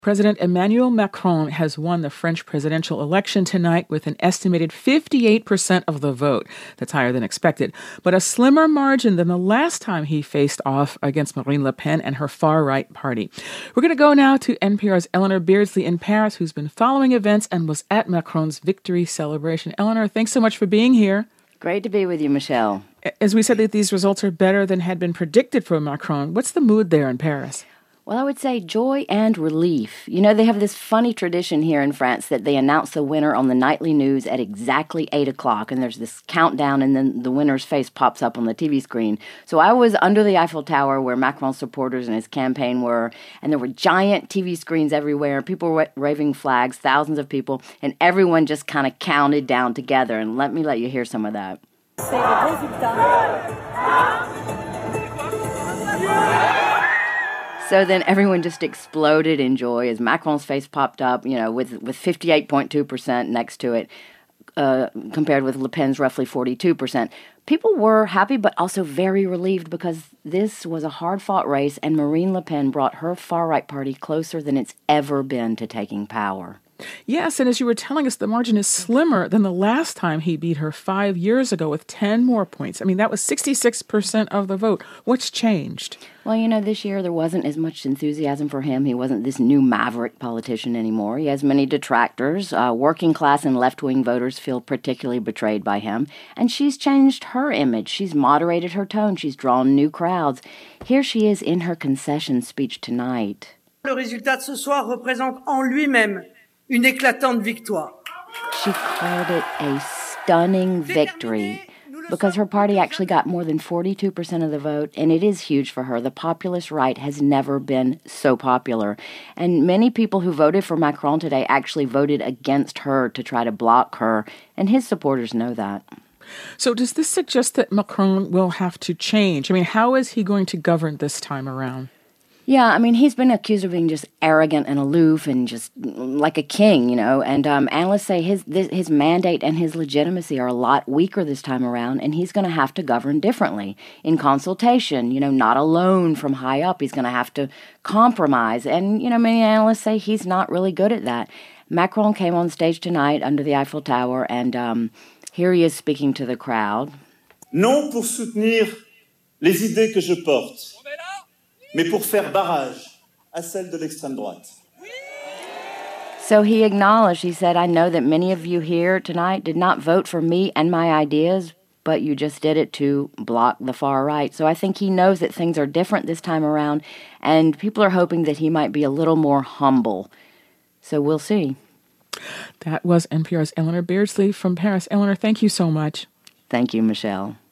President Emmanuel Macron has won the French presidential election tonight with an estimated 58% of the vote. That's higher than expected, but a slimmer margin than the last time he faced off against Marine Le Pen and her far-right party. We're going to go now to NPR's Eleanor Beardsley in Paris, who's been following events and was at Macron's victory celebration. Eleanor, thanks so much for being here. Great to be with you, Michelle. As we said, that these results are better than had been predicted for Macron. What's the mood there in Paris? Well, I would say joy and relief. You know, they have this funny tradition here in France that they announce the winner on the nightly news at exactly 8 o'clock, and there's this countdown, and then the winner's face pops up on the TV screen. So I was under the Eiffel Tower where Macron's supporters and his campaign were, and there were giant TV screens everywhere. People were waving flags, thousands of people, and everyone just kind of counted down together. And let you hear some of that. So then everyone just exploded in joy as Macron's face popped up, you know, with 58.2% next to it, compared with Le Pen's roughly 42%. People were happy but also very relieved because this was a hard-fought race and Marine Le Pen brought her far-right party closer than it's ever been to taking power. Yes, and as you were telling us, the margin is slimmer than the last time he beat her 5 years ago with 10 more points. I mean, that was 66% of the vote. What's changed? Well, you know, this year there wasn't as much enthusiasm for him. He wasn't this new maverick politician anymore. He has many detractors. Working class and left-wing voters feel particularly betrayed by him. And she's changed her image. She's moderated her tone. She's drawn new crowds. Here she is in her concession speech tonight. Le résultat de ce soir représente en lui-même une éclatante victoire. She called it a stunning victory because her party actually got more than 42% of the vote, and it is huge for her. The populist right has never been so popular. And many people who voted for Macron today actually voted against her to try to block her, and his supporters know that. So does this suggest that Macron will have to change? I mean, how is he going to govern this time around? Yeah, I mean, he's been accused of being just arrogant and aloof and just like a king, you know, and analysts say his mandate and his legitimacy are a lot weaker this time around, and he's going to have to govern differently in consultation, you know, not alone from high up. He's going to have to compromise, and, you know, many analysts say he's not really good at that. Macron came on stage tonight under the Eiffel Tower, and here he is speaking to the crowd. Non pour soutenir les idées que je porte, mais pour faire barrage à celles de l'extrême droite. So he acknowledged, he said, I know that many of you here tonight did not vote for me and my ideas, but you just did it to block the far right. So I think he knows that things are different this time around, and people are hoping that he might be a little more humble. So we'll see. That was NPR's Eleanor Beardsley from Paris. Eleanor, thank you so much. Thank you, Michelle.